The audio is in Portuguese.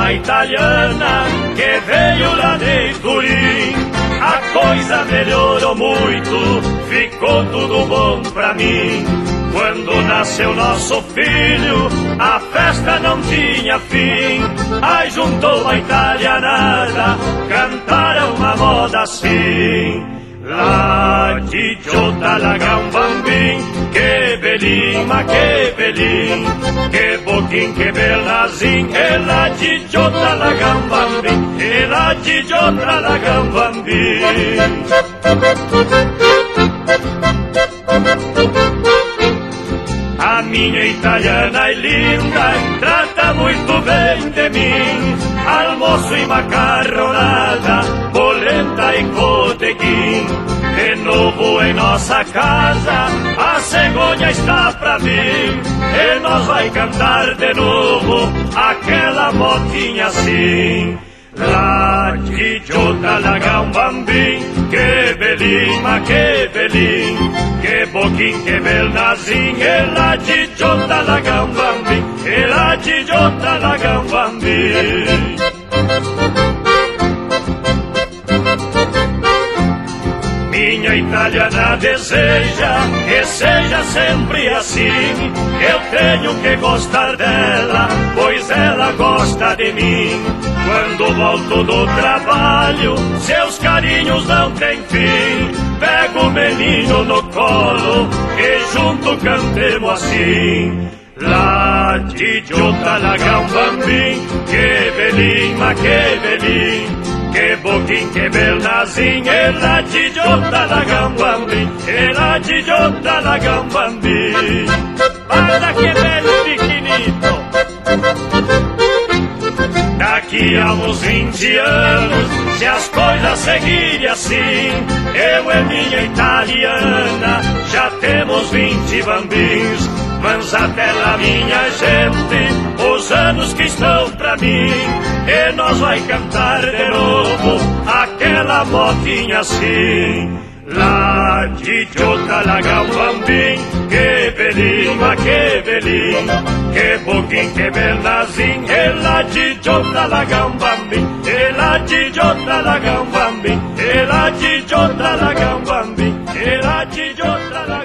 uma italiana que veio lá de Turim. A coisa melhorou muito, ficou tudo bom pra mim. Quando nasceu nosso filho, a festa não tinha fim. Aí juntou a italianada, cantaram uma moda assim. La cicciota laga un bambin, che belin, ma che belin, che bochin, che bel nasin, e la cicciota laga un bambin, e la cicciota laga un bambin. A minha italiana é linda, trata muito bem de mim. Almoço e macarronada, polenta e coteguim. De novo em nossa casa, a cegonha está pra vir. E nós vai cantar de novo aquela motinha assim. La cicciota laga un bambin, che belin, ma che belin, che bochin, che bel nasin, e la cicciota laga un bambin, e la cicciota laga un bambin. Minha italiana deseja que seja sempre assim. Eu tenho que gostar dela, pois ela gosta de mim. Quando volto do trabalho, seus carinhos não têm fim. Pego o menino no colo e junto cantemos assim. La cicciota laga un bambin, che belin, ma che belin, che bochin, che bel nasin, e la cicciota laga un bambin, e la cicciota laga un bambin. Guarda che bello pequenito. Daqui a uns 20 anos, se as coisas seguirem assim, eu e minha italiana já temos 20 bambins. Vamos até lá, minha gente, os anos que estão pra mim, e nós vai cantar de novo aquela motinha assim. La cicciota laga un bambin, che belin, ma che belin, che bochin, che bel nasin, e la cicciota laga un bambin, e la cicciota laga un bambin, e la cicciota laga un bambin, e la cicciota laga un bambin.